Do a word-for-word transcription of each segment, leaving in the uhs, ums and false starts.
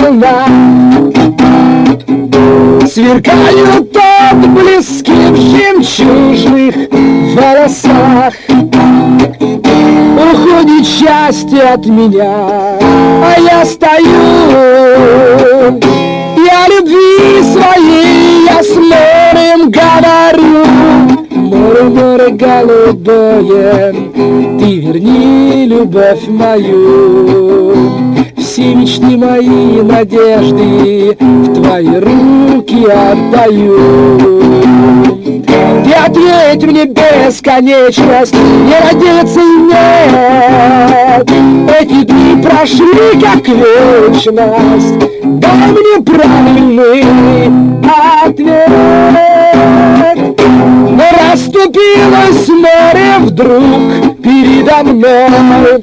волна. Сверкают отблески в жемчужных волосах. Уходит счастье от меня, а я стою. Я любви своей, я с морем говорю. Море, море голубое, ты верни любовь мою. Все мечты мои, надежды в твои руки отдаю. Ты ответь мне бесконечность, не надеяться и нет. Эти дни прошли как вечность, дай мне правильный ответ. Но расступилось море вдруг передо мной.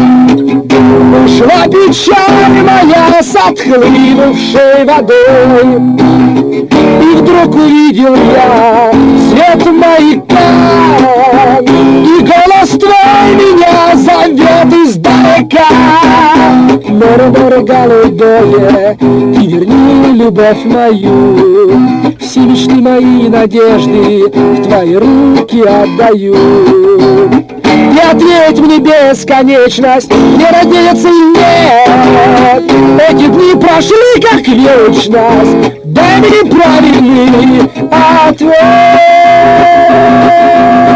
Ушла печаль моя с отхлынувшей водой. И вдруг увидел я свет маяка, и голос твой меня зовет издалека. Море, море голубое, ты верни любовь мою. Все мечты мои, надежды в твои руки отдаю. И ответь мне бесконечность, не надеяться и нет. Эти дни прошли как вечность, дай мне правильный ответ.